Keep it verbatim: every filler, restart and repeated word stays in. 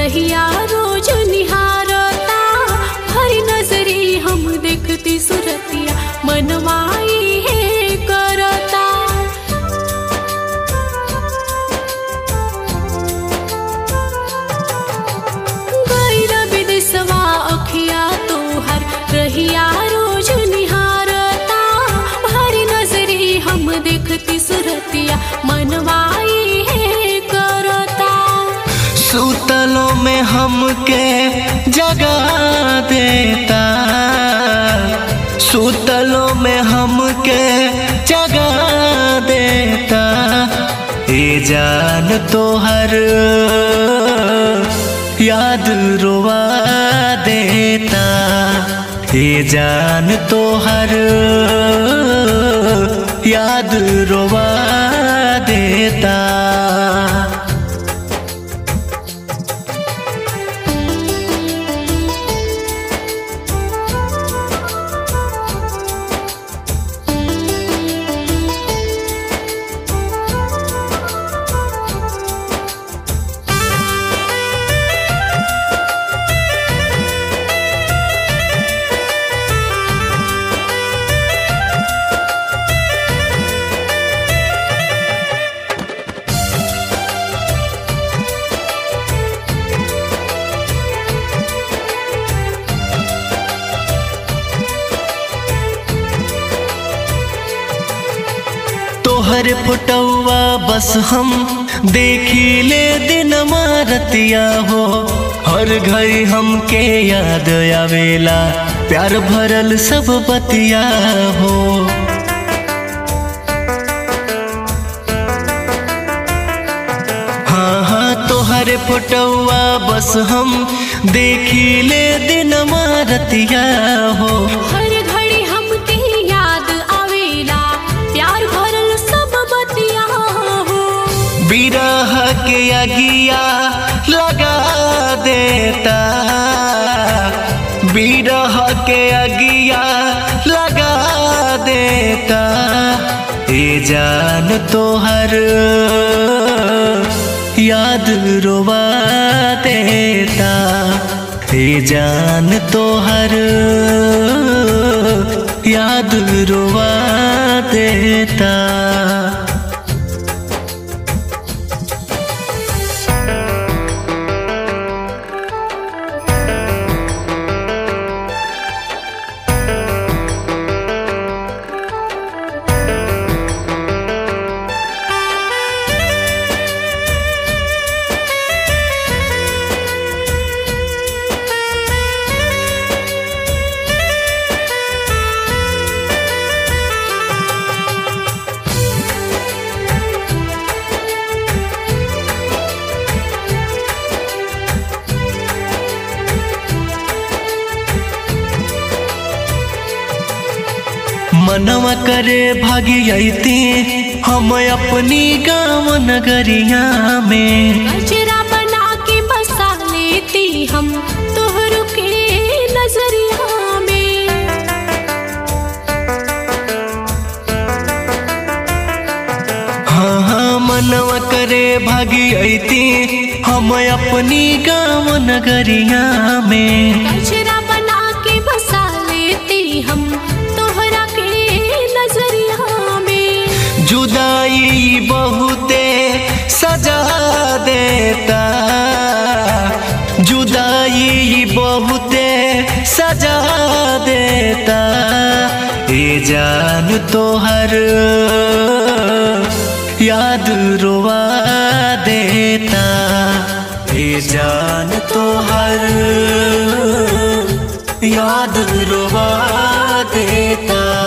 रहिया रोज निहारता, हर नजरी हम देखती सुरतिया मनवाई है करता। गैर विदेशवा अखिया तोहर रहिया रोज निहारता, हर नजरी हम देखती सुरतिया मनवाई है करता। सुतलों में हमके जगा देता, सुतलों में हमके जगा देता, ये जान तो हर याद रुवा देता, ये जान तो हर याद रुवा देता। तोहर फोटौआ बस हम देखी ले दिन मारतिया हो, हर घड़ी हमके याद आवेला प्यार भरल सब बतिया हो। हाँ हाँ तोहर फोटौआ बस हम देखी ले दिन मारतिया हो, हर घड़ी हमके याद आवेला प्यार भरल सब बतिया हो। बिरह के अगिया लगा देता, बिरह के अगिया लगा देता, ये जान तो हर याद रुवा देता, ये जान तो हर याद रुवा देता। मनवा करे भागी अइती हम अपनी गाँव नगरिया में, गजरा बना के बसा लेती हम तोहर के नजरिया में। हाँ हाँ मनवा करे भागी अइती हम अपनी गाँव नगरिया में, गजरा बना के बसा लेती हम तोहरा के नजरिया में। जुदाई बहुते सजा देता, जुदाई बहुते सजा देता, ये जान तो हर याद रुवा देता, ये जान तो हर याद रुवा देता।